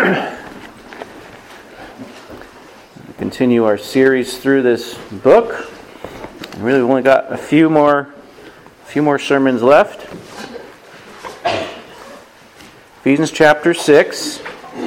Continue our series through this book. Really, we've only got a few more sermons left. Ephesians chapter 6.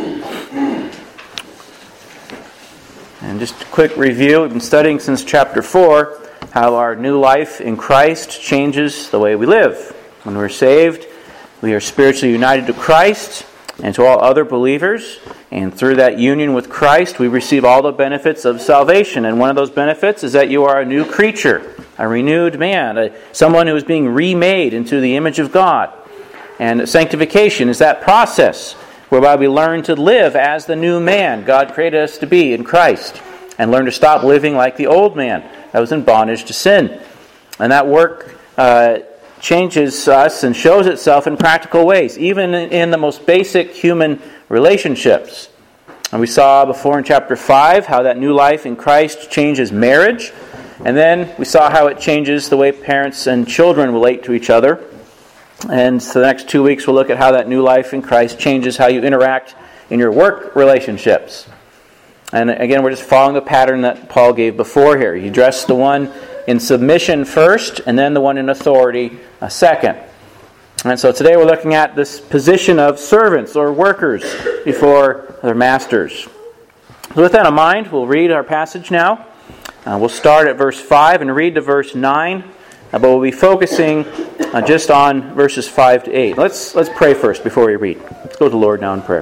And just a quick review. We've been studying since chapter 4 how our new life in Christ changes the way we live. When we're saved, we are spiritually united to Christ and to all other believers. And through that union with Christ, we receive all the benefits of salvation. And one of those benefits is that you are a new creature, a renewed man, someone who is being remade into the image of God. And sanctification is that process whereby we learn to live as the new man God created us to be in Christ, and learn to stop living like the old man that was in bondage to sin. And that work changes us and shows itself in practical ways, even in the most basic human relationships. And we saw before in chapter 5 how that new life in Christ changes marriage. And then we saw how it changes the way parents and children relate to each other. And so the next 2 weeks we'll look at how that new life in Christ changes how you interact in your work relationships. And again, we're just following the pattern that Paul gave before here. He addressed the one in submission first, and then the one in authority second. And so today we're looking at this position of servants or workers before their masters. So with that in mind, we'll read our passage now. We'll start at verse 5 and read to verse 9, but we'll be focusing just on verses 5 to 8. Let's pray first before we read. Let's go to the Lord now in prayer.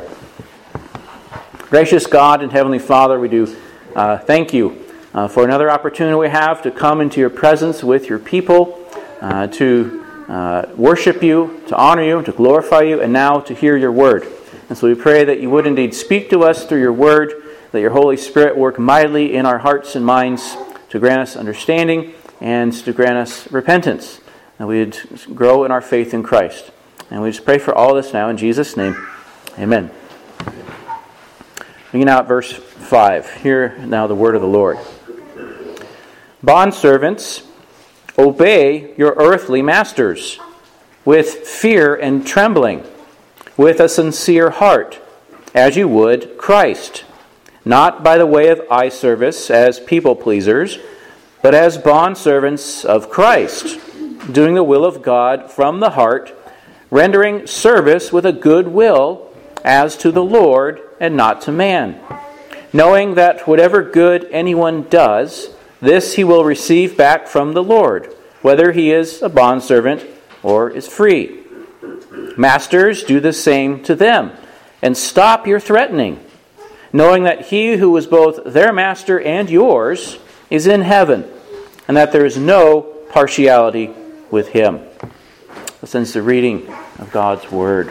Gracious God and Heavenly Father, we do thank you for another opportunity we have to come into your presence with your people, to worship you, to honor you, to glorify you, and now to hear your word. And so we pray that you would indeed speak to us through your word, that your Holy Spirit work mightily in our hearts and minds to grant us understanding and to grant us repentance, that we would grow in our faith in Christ. And we just pray for all this now in Jesus' name. Amen. Looking now at verse 5. Hear now the word of the Lord. Bondservants, obey your earthly masters with fear and trembling, with a sincere heart, as you would Christ, not by the way of eye service as people pleasers, but as bondservants of Christ, doing the will of God from the heart, rendering service with a good will as to the Lord and not to man, knowing that whatever good anyone does, this he will receive back from the Lord, whether he is a bondservant or is free. Masters, do the same to them, and stop your threatening, knowing that he who is both their master and yours is in heaven, and that there is no partiality with him. Listen to the reading of God's word.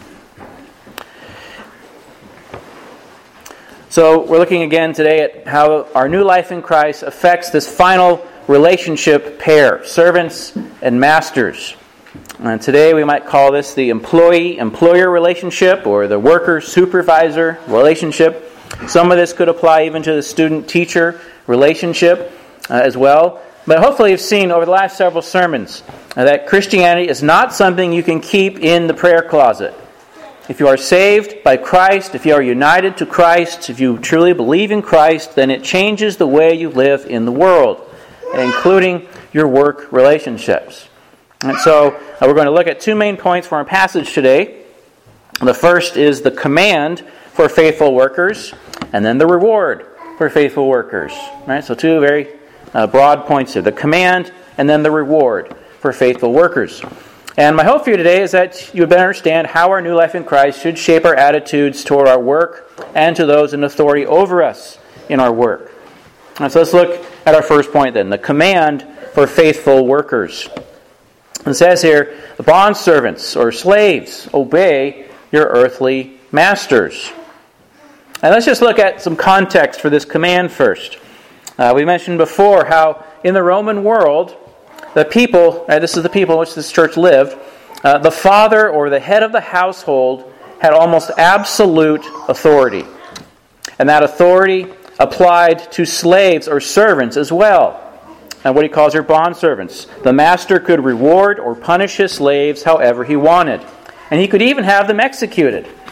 So we're looking again today at how our new life in Christ affects this final relationship pair, servants and masters. And today we might call this the employee-employer relationship or the worker-supervisor relationship. Some of this could apply even to the student-teacher relationship as well. But hopefully you've seen over the last several sermons that Christianity is not something you can keep in the prayer closet. If you are saved by Christ, if you are united to Christ, if you truly believe in Christ, then it changes the way you live in the world, including your work relationships. And so we're going to look at two main points from our passage today. The first is the command for faithful workers, and then the reward for faithful workers. Right? So two very broad points here. The command and then the reward for faithful workers. And my hope for you today is that you would better understand how our new life in Christ should shape our attitudes toward our work and to those in authority over us in our work. And so let's look at our first point then, the command for faithful workers. It says here, the bondservants or slaves, obey your earthly masters. And let's just look at some context for this command first. We mentioned before how in the Roman world, the people, this is the people in which this church lived, the father or the head of the household had almost absolute authority. And that authority applied to slaves or servants as well. And what he calls your bondservants. The master could reward or punish his slaves however he wanted. And he could even have them executed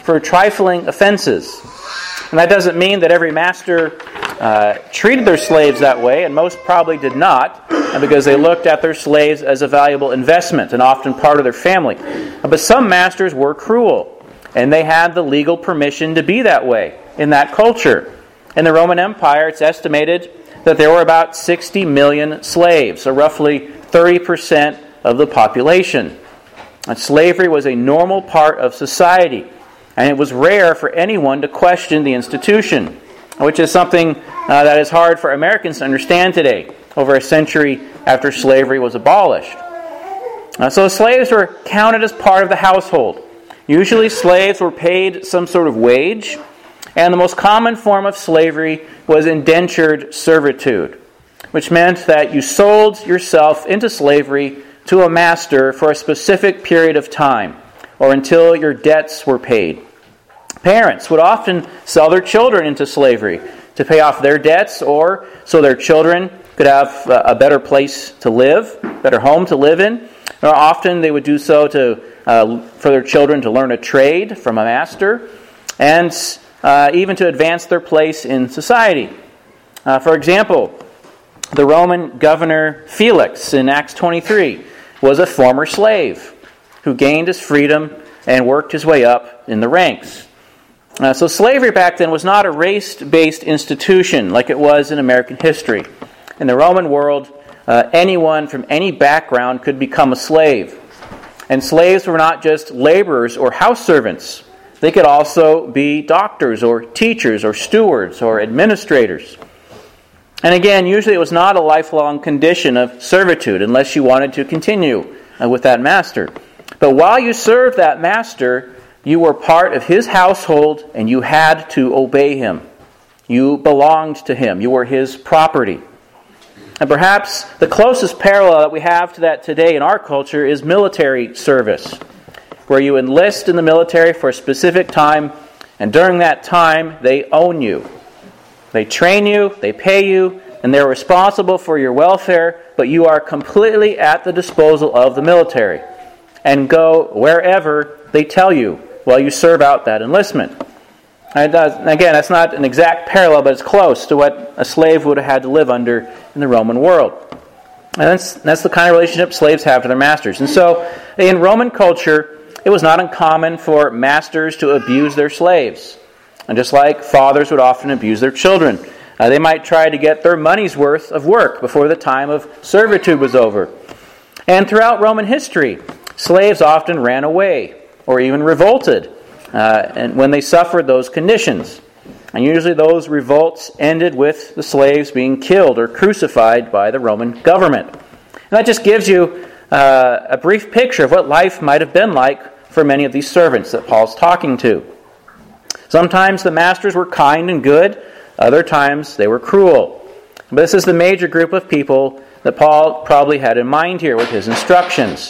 for trifling offenses. And that doesn't mean that every master treated their slaves that way, and most probably did not, because they looked at their slaves as a valuable investment and often part of their family. But some masters were cruel, and they had the legal permission to be that way in that culture. In the Roman Empire, it's estimated that there were about 60 million slaves, so roughly 30% of the population. And slavery was a normal part of society, and it was rare for anyone to question the institution, which is something that is hard for Americans to understand today, over a century after slavery was abolished. So slaves were counted as part of the household. Usually slaves were paid some sort of wage, and the most common form of slavery was indentured servitude, which meant that you sold yourself into slavery to a master for a specific period of time, or until your debts were paid. Parents would often sell their children into slavery to pay off their debts, or so their children could have a better place to live, better home to live in. Or often they would do so for their children to learn a trade from a master, and even to advance their place in society. For example, the Roman governor Felix in Acts 23 was a former slave who gained his freedom and worked his way up in the ranks. So slavery back then was not a race-based institution like it was in American history. In the Roman world, anyone from any background could become a slave. And slaves were not just laborers or house servants. They could also be doctors or teachers or stewards or administrators. And again, usually it was not a lifelong condition of servitude unless you wanted to continue with that master. But while you served that master, you were part of his household and you had to obey him. You belonged to him. You were his property. And perhaps the closest parallel that we have to that today in our culture is military service, where you enlist in the military for a specific time, and during that time, they own you. They train you, they pay you, and they're responsible for your welfare, but you are completely at the disposal of the military and go wherever they tell you while you serve out that enlistment. And again, that's not an exact parallel, but it's close to what a slave would have had to live under in the Roman world. And that's the kind of relationship slaves have to their masters. And so, in Roman culture, it was not uncommon for masters to abuse their slaves. And just like fathers would often abuse their children, they might try to get their money's worth of work before the time of servitude was over. And throughout Roman history, slaves often ran away or even revolted and when they suffered those conditions. And usually those revolts ended with the slaves being killed or crucified by the Roman government. And that just gives you a brief picture of what life might have been like for many of these servants that Paul's talking to. Sometimes the masters were kind and good, other times they were cruel. But this is the major group of people that Paul probably had in mind here with his instructions.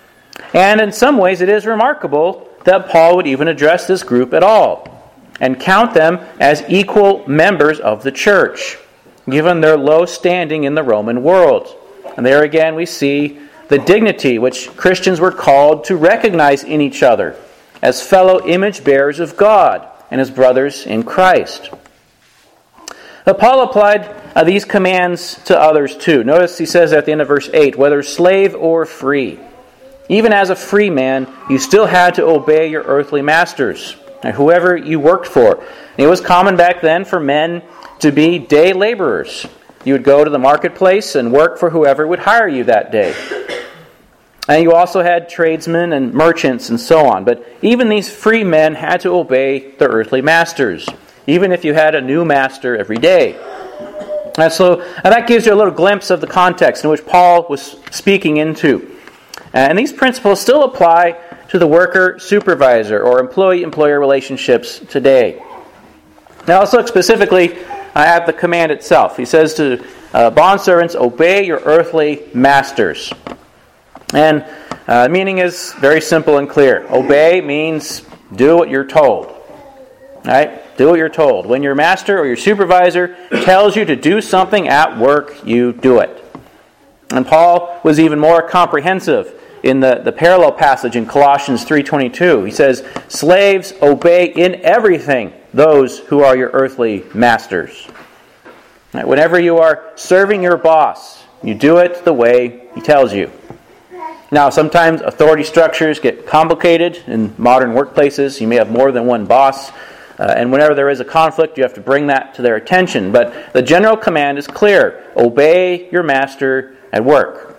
And in some ways it is remarkable that Paul would even address this group at all and count them as equal members of the church, given their low standing in the Roman world. And there again we see the dignity which Christians were called to recognize in each other as fellow image bearers of God and as brothers in Christ. But Paul applied these commands to others too. Notice he says at the end of verse 8, whether slave or free. Even as a free man, you still had to obey your earthly masters, and whoever you worked for. And it was common back then for men to be day laborers. You would go to the marketplace and work for whoever would hire you that day. And you also had tradesmen and merchants and so on. But even these free men had to obey their earthly masters, even if you had a new master every day. And so that gives you a little glimpse of the context in which Paul was speaking into. And these principles still apply to the worker-supervisor or employee-employer relationships today. Now let's look specifically at the command itself. He says to bondservants, obey your earthly masters. And meaning is very simple and clear. Obey means do what you're told. Right? Do what you're told. When your master or your supervisor tells you to do something at work, you do it. And Paul was even more comprehensive in the parallel passage in Colossians 3:22. He says, "Slaves, obey in everything those who are your earthly masters." Right, whenever you are serving your boss, you do it the way he tells you. Now, sometimes authority structures get complicated in modern workplaces. You may have more than one boss. And whenever there is a conflict, you have to bring that to their attention. But the general command is clear. Obey your master at work.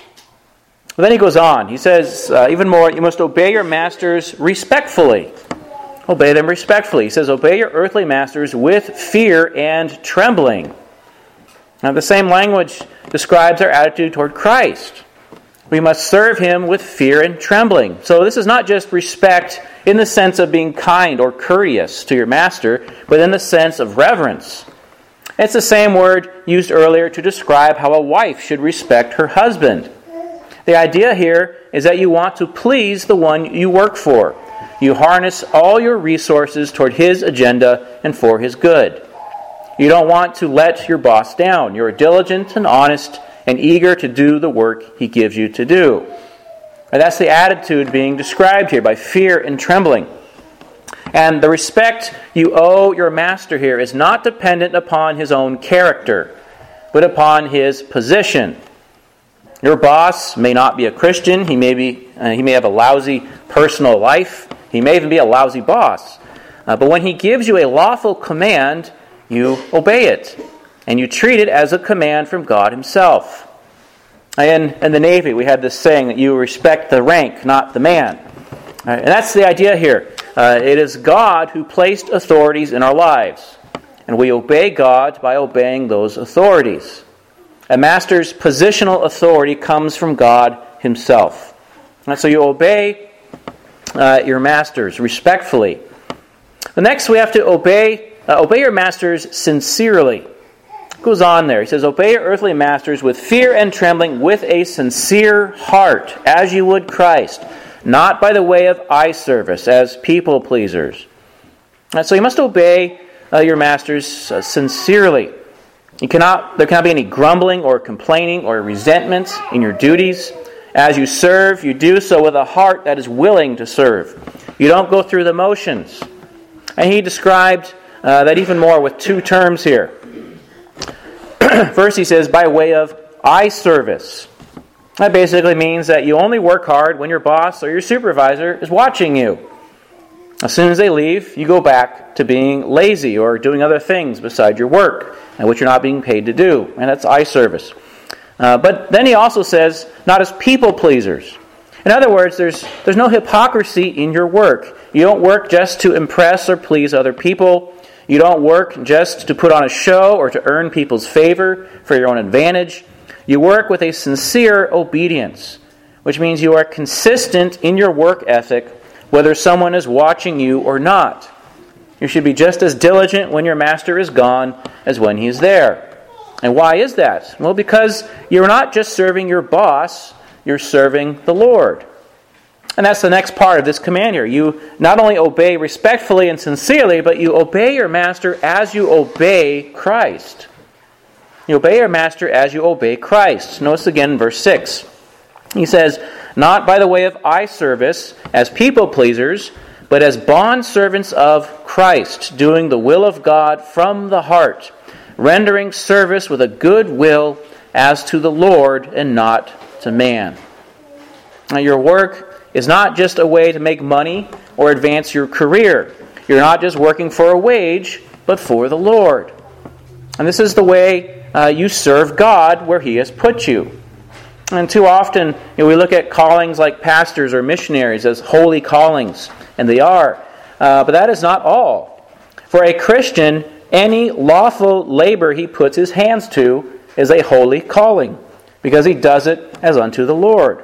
But then he goes on. He says, even more, you must obey your masters respectfully. Obey them respectfully. He says, obey your earthly masters with fear and trembling. Now, the same language describes our attitude toward Christ. We must serve Him with fear and trembling. So this is not just respect in the sense of being kind or courteous to your master, but in the sense of reverence. It's the same word used earlier to describe how a wife should respect her husband. The idea here is that you want to please the one you work for. You harness all your resources toward his agenda and for his good. You don't want to let your boss down. You're diligent and honest and eager to do the work he gives you to do. And that's the attitude being described here by fear and trembling. And the respect you owe your master here is not dependent upon his own character, but upon his position. Your boss may not be a Christian. He may have a lousy personal life. He may even be a lousy boss. But when he gives you a lawful command, you obey it. And you treat it as a command from God Himself. In the Navy, we had this saying that you respect the rank, not the man. And that's the idea here. It is God who placed authorities in our lives. And we obey God by obeying those authorities. A master's positional authority comes from God Himself. And so you obey your masters respectfully. The next, we have to obey your masters sincerely. It goes on there. He says, obey your earthly masters with fear and trembling, with a sincere heart, as you would Christ, not by the way of eye service, as people pleasers. So you must obey your masters sincerely. There cannot be any grumbling or complaining or resentment in your duties. As you serve, you do so with a heart that is willing to serve. You don't go through the motions. And he described that even more with two terms here. First, he says, by way of eye service. That basically means that you only work hard when your boss or your supervisor is watching you. As soon as they leave, you go back to being lazy or doing other things beside your work, which you're not being paid to do. And that's eye service. But then he also says, not as people pleasers. In other words, there's no hypocrisy in your work. You don't work just to impress or please other people. You don't work just to put on a show or to earn people's favor for your own advantage. You work with a sincere obedience, which means you are consistent in your work ethic, whether someone is watching you or not. You should be just as diligent when your master is gone as when he is there. And why is that? Well, because you're not just serving your boss, you're serving the Lord. And that's the next part of this command here. You not only obey respectfully and sincerely, but you obey your master as you obey Christ. You obey your master as you obey Christ. Notice again in verse 6. He says, not by the way of eye service as people pleasers, but as bondservants of Christ, doing the will of God from the heart, rendering service with a good will as to the Lord and not to man. Now, your work is not just a way to make money or advance your career. You're not just working for a wage, but for the Lord. And this is the way you serve God where He has put you. And too often, we look at callings like pastors or missionaries as holy callings, and they are. But that is not all. For a Christian, any lawful labor he puts his hands to is a holy calling, because he does it as unto the Lord.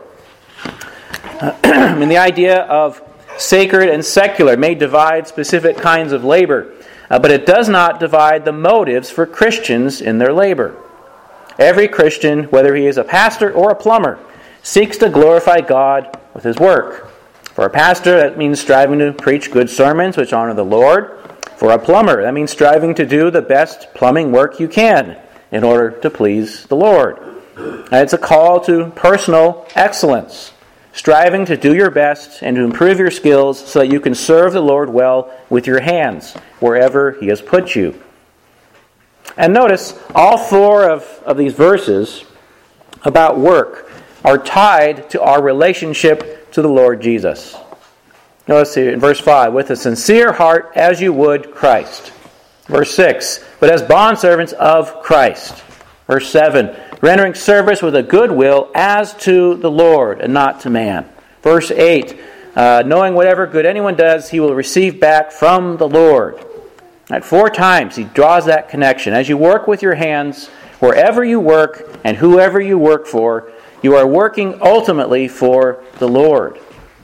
And the idea of sacred and secular may divide specific kinds of labor, but it does not divide the motives for Christians in their labor. Every Christian, whether he is a pastor or a plumber, seeks to glorify God with his work. For a pastor, that means striving to preach good sermons which honor the Lord. For a plumber, that means striving to do the best plumbing work you can in order to please the Lord. And it's a call to personal excellence. striving to do your best and to improve your skills so that you can serve the Lord well with your hands wherever He has put you. And notice, all four of these verses about work are tied to our relationship to the Lord Jesus. Notice here in verse 5, with a sincere heart as you would Christ. Verse 6, but as bondservants of Christ. Verse 7, rendering service with a good will as to the Lord and not to man. Verse 8, knowing whatever good anyone does, he will receive back from the Lord. Right, 4 times he draws that connection. As you work with your hands, wherever you work and whoever you work for, you are working ultimately for the Lord.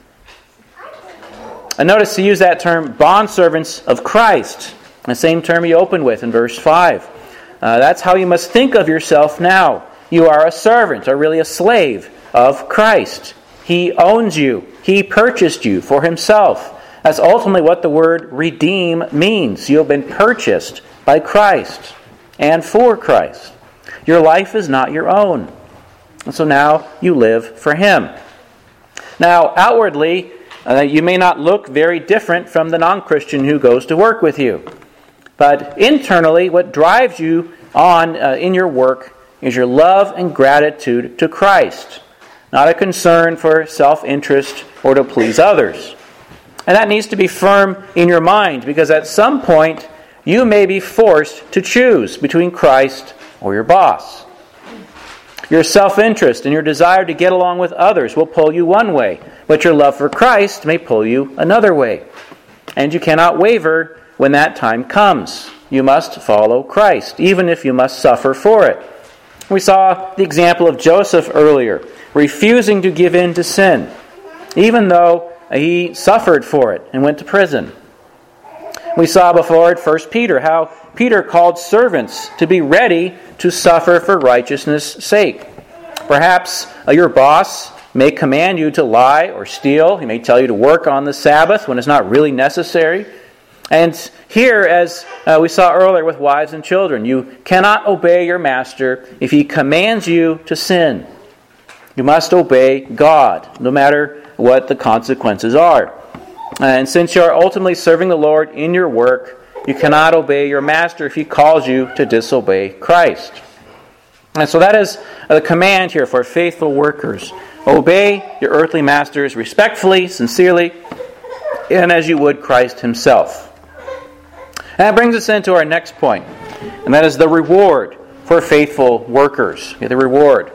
And notice he used that term, bondservants of Christ, the same term he opened with in verse 5. That's how you must think of yourself now. You are a servant, or really a slave, of Christ. He owns you. He purchased you for Himself. That's ultimately what the word redeem means. You have been purchased by Christ and for Christ. Your life is not your own. And so now you live for Him. Now, outwardly, you may not look very different from the non-Christian who goes to work with you. But internally, what drives you on in your work is your love and gratitude to Christ, not a concern for self-interest or to please others. And that needs to be firm in your mind, because at some point you may be forced to choose between Christ or your boss. Your self-interest and your desire to get along with others will pull you one way, but your love for Christ may pull you another way. And you cannot waver when that time comes. You must follow Christ, even if you must suffer for it. We saw the example of Joseph earlier, refusing to give in to sin, even though he suffered for it and went to prison. We saw before at 1 Peter how Peter called servants to be ready to suffer for righteousness' sake. Perhaps your boss may command you to lie or steal. He may tell you to work on the Sabbath when it's not really necessary. And here, as we saw earlier with wives and children, you cannot obey your master if he commands you to sin. You must obey God, no matter what the consequences are. And since you are ultimately serving the Lord in your work, you cannot obey your master if he calls you to disobey Christ. And so that is the command here for faithful workers. Obey your earthly masters respectfully, sincerely, and as you would Christ Himself. And that brings us into our next point, and that is the reward for faithful workers. The reward.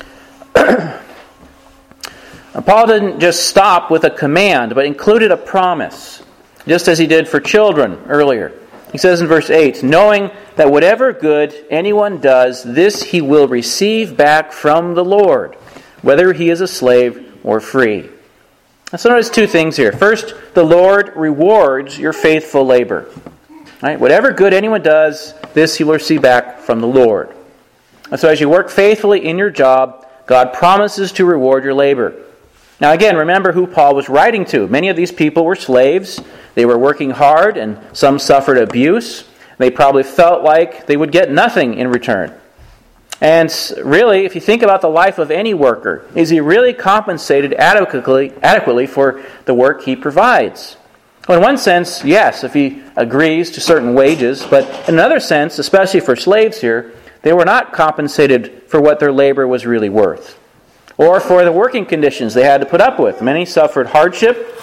Paul didn't just stop with a command, but included a promise, just as he did for children earlier. He says in verse 8, knowing that whatever good anyone does, this he will receive back from the Lord, whether he is a slave or free. So notice 2 things here. First, the Lord rewards your faithful labor. Right? Whatever good anyone does, this he will receive back from the Lord. And so as you work faithfully in your job, God promises to reward your labor. Now again, remember who Paul was writing to. Many of these people were slaves. They were working hard, and some suffered abuse. They probably felt like they would get nothing in return. And really, if you think about the life of any worker, is he really compensated adequately for the work he provides? Well, in one sense, yes, if he agrees to certain wages, but in another sense, especially for slaves here, they were not compensated for what their labor was really worth, or for the working conditions they had to put up with. Many suffered hardship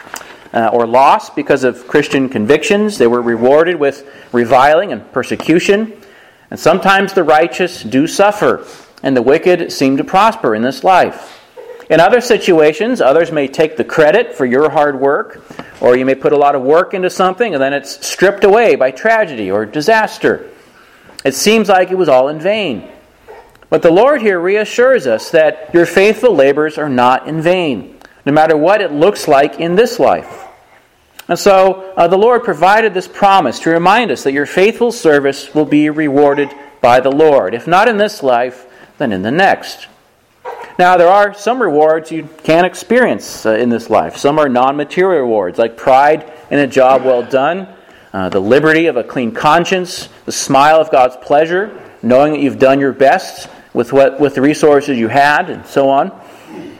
or loss because of Christian convictions. They were rewarded with reviling and persecution. And sometimes the righteous do suffer, and the wicked seem to prosper in this life. In other situations, others may take the credit for your hard work, or you may put a lot of work into something and then it's stripped away by tragedy or disaster. It seems like it was all in vain. But the Lord here reassures us that your faithful labors are not in vain, no matter what it looks like in this life. And so the Lord provided this promise to remind us that your faithful service will be rewarded by the Lord, if not in this life, then in the next. Now, there are some rewards you can experience in this life. Some are non-material rewards, like pride in a job well done, the liberty of a clean conscience, the smile of God's pleasure, knowing that you've done your best with the resources you had, and so on.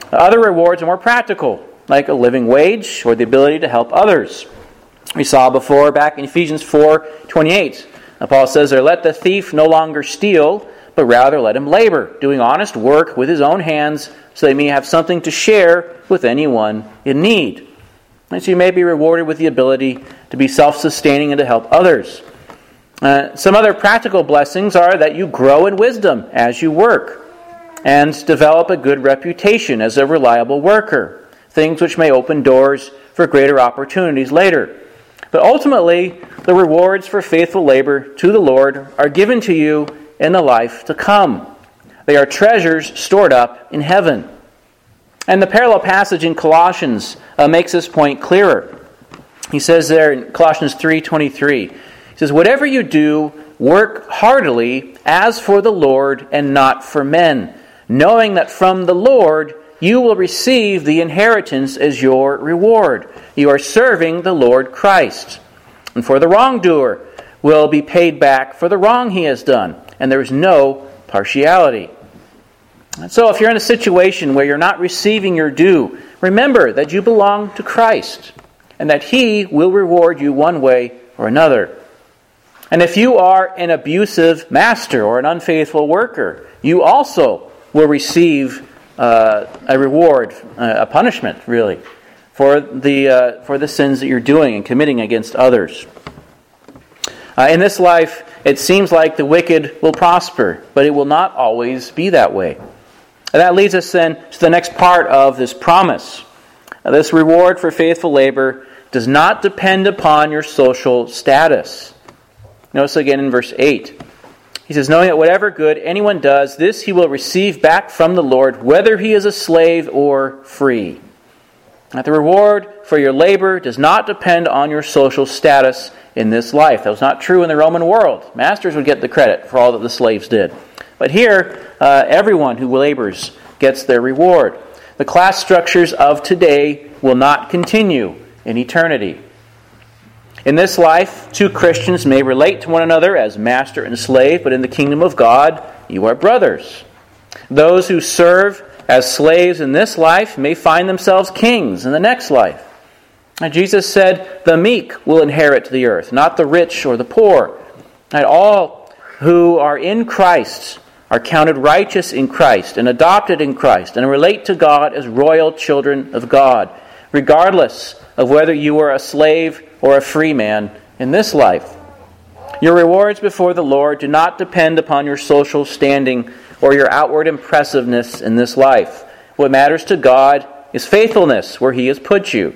Other rewards are more practical, like a living wage or the ability to help others. We saw before back in Ephesians 4:28. Paul says there, "Let the thief no longer steal, but rather let him labor, doing honest work with his own hands, so that he may have something to share with anyone in need." And so you may be rewarded with the ability to be self-sustaining and to help others. Some other practical blessings are that you grow in wisdom as you work and develop a good reputation as a reliable worker, things which may open doors for greater opportunities later. But ultimately, the rewards for faithful labor to the Lord are given to you in the life to come. They are treasures stored up in heaven. And the parallel passage in Colossians makes this point clearer. He says there in Colossians 3:23, he says, "Whatever you do, work heartily as for the Lord and not for men, knowing that from the Lord you will receive the inheritance as your reward. You are serving the Lord Christ. And for the wrongdoer will be paid back for the wrong he has done, and there is no partiality." And so if you're in a situation where you're not receiving your due, remember that you belong to Christ, and that He will reward you one way or another. And if you are an abusive master or an unfaithful worker, you also will receive a reward, a punishment, really, for the sins that you're doing and committing against others. In this life, it seems like the wicked will prosper, but it will not always be that way. And that leads us then to the next part of this promise. This reward for faithful labor does not depend upon your social status. Notice again in verse 8. He says, "Knowing that whatever good anyone does, this he will receive back from the Lord, whether he is a slave or free." That the reward for your labor does not depend on your social status in this life. That was not true in the Roman world. Masters would get the credit for all that the slaves did. But here, everyone who labors gets their reward. The class structures of today will not continue in eternity. In this life, two Christians may relate to one another as master and slave, but in the kingdom of God, you are brothers. Those who serve as slaves in this life may find themselves kings in the next life. And Jesus said, "The meek will inherit the earth, not the rich or the poor." And all who are in Christ are counted righteous in Christ and adopted in Christ and relate to God as royal children of God, regardless of whether you are a slave or a free man in this life. Your rewards before the Lord do not depend upon your social standing or your outward impressiveness in this life. What matters to God is faithfulness where He has put you.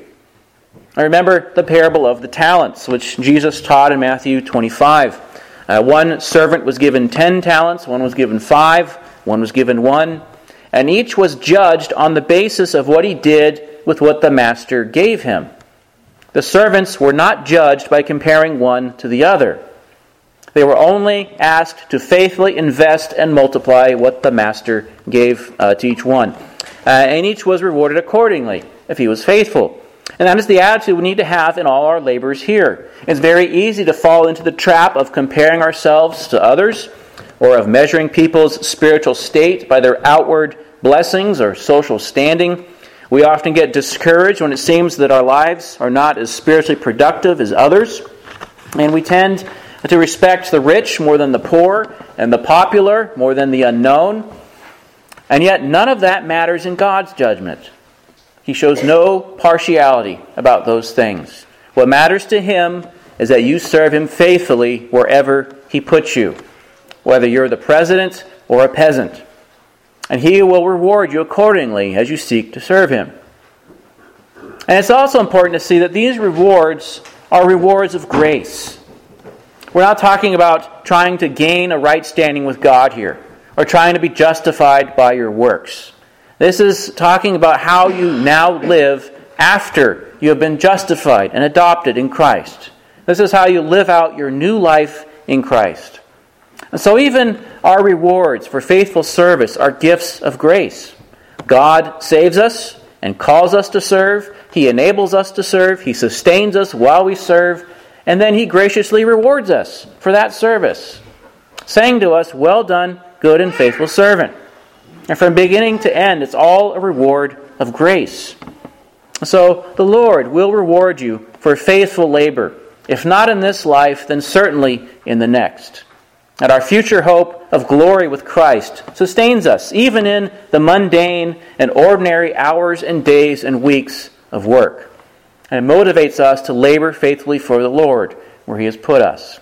I remember the parable of the talents, which Jesus taught in Matthew 25. One servant was given 10 talents, one was given 5, one was given 1, and each was judged on the basis of what he did with what the master gave him. The servants were not judged by comparing one to the other. They were only asked to faithfully invest and multiply what the master gave to each one. And each was rewarded accordingly if he was faithful. And that is the attitude we need to have in all our labors here. It's very easy to fall into the trap of comparing ourselves to others or of measuring people's spiritual state by their outward blessings or social standing. We often get discouraged when it seems that our lives are not as spiritually productive as others. And we tend to respect the rich more than the poor and the popular more than the unknown. And yet none of that matters in God's judgment. He shows no partiality about those things. What matters to Him is that you serve Him faithfully wherever He puts you, whether you're the president or a peasant. And He will reward you accordingly as you seek to serve Him. And it's also important to see that these rewards are rewards of grace. We're not talking about trying to gain a right standing with God here, or trying to be justified by your works. This is talking about how you now live after you have been justified and adopted in Christ. This is how you live out your new life in Christ. And so even our rewards for faithful service are gifts of grace. God saves us and calls us to serve. He enables us to serve. He sustains us while we serve. And then He graciously rewards us for that service, saying to us, "Well done, good and faithful servant." And from beginning to end, it's all a reward of grace. So the Lord will reward you for faithful labor, if not in this life, then certainly in the next. And our future hope of glory with Christ sustains us, even in the mundane and ordinary hours and days and weeks of work. And it motivates us to labor faithfully for the Lord, where He has put us.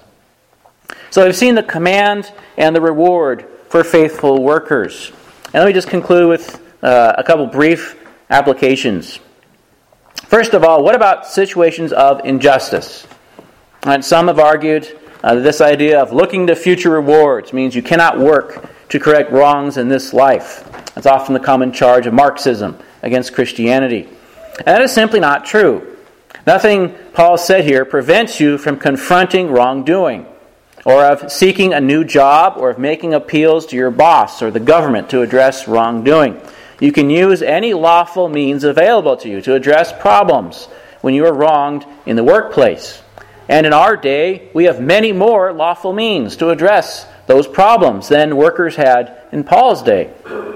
So we've seen the command and the reward for faithful workers. And let me just conclude with a couple brief applications. First of all, what about situations of injustice? And some have argued that this idea of looking to future rewards means you cannot work to correct wrongs in this life. That's often the common charge of Marxism against Christianity. And that is simply not true. Nothing Paul said here prevents you from confronting wrongdoing, or of seeking a new job, or of making appeals to your boss or the government to address wrongdoing. You can use any lawful means available to you to address problems when you are wronged in the workplace. And in our day, we have many more lawful means to address those problems than workers had in Paul's day.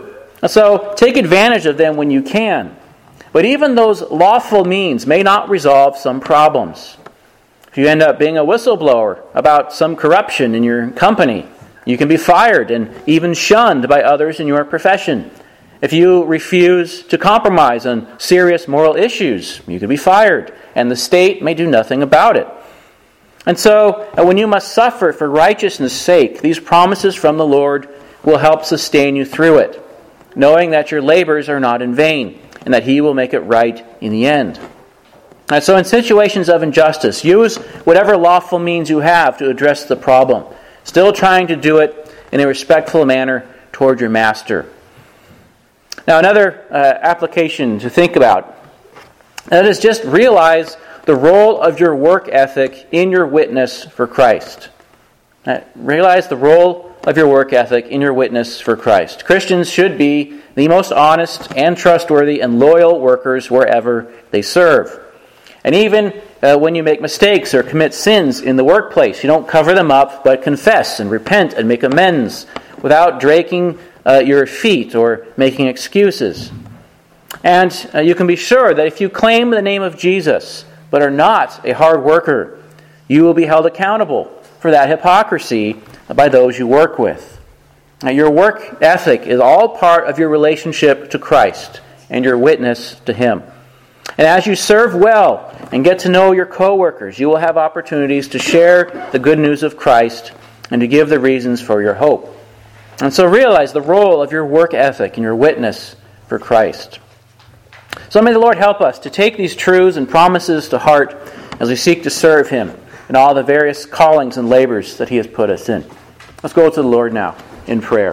So take advantage of them when you can. But even those lawful means may not resolve some problems. If you end up being a whistleblower about some corruption in your company, you can be fired and even shunned by others in your profession. If you refuse to compromise on serious moral issues, you can be fired, and the state may do nothing about it. And so, when you must suffer for righteousness' sake, these promises from the Lord will help sustain you through it, knowing that your labors are not in vain, and that He will make it right in the end. And so in situations of injustice, use whatever lawful means you have to address the problem, still trying to do it in a respectful manner toward your master. Now, another application to think about, that is just realize the role of your work ethic in your witness for Christ. Realize the role of your work ethic in your witness for Christ. Christians should be the most honest and trustworthy and loyal workers wherever they serve. And even when you make mistakes or commit sins in the workplace, you don't cover them up, but confess and repent and make amends without dragging your feet or making excuses. And you can be sure that if you claim the name of Jesus, but are not a hard worker, you will be held accountable for that hypocrisy by those you work with. Now, your work ethic is all part of your relationship to Christ and your witness to Him. And as you serve well and get to know your co-workers, you will have opportunities to share the good news of Christ and to give the reasons for your hope. And so realize the role of your work ethic and your witness for Christ. So may the Lord help us to take these truths and promises to heart as we seek to serve Him in all the various callings and labors that He has put us in. Let's go to the Lord now in prayer.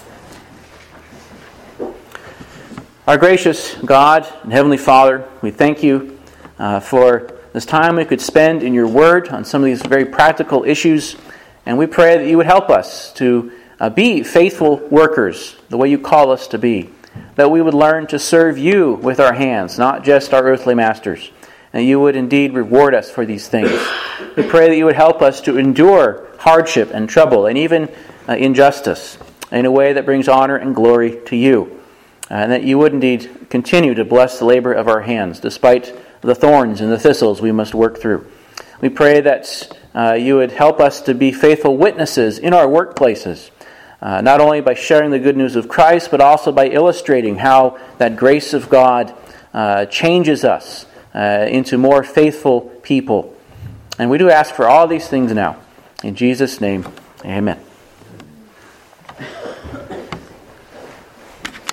Our gracious God and Heavenly Father, we thank You for this time we could spend in Your Word on some of these very practical issues, and we pray that You would help us to be faithful workers the way You call us to be, that we would learn to serve You with our hands, not just our earthly masters, and You would indeed reward us for these things. We pray that You would help us to endure hardship and trouble and even injustice in a way that brings honor and glory to You. And that You would indeed continue to bless the labor of our hands, despite the thorns and the thistles we must work through. We pray that You would help us to be faithful witnesses in our workplaces, not only by sharing the good news of Christ, but also by illustrating how that grace of God changes us into more faithful people. And we do ask for all these things now. In Jesus' name, amen.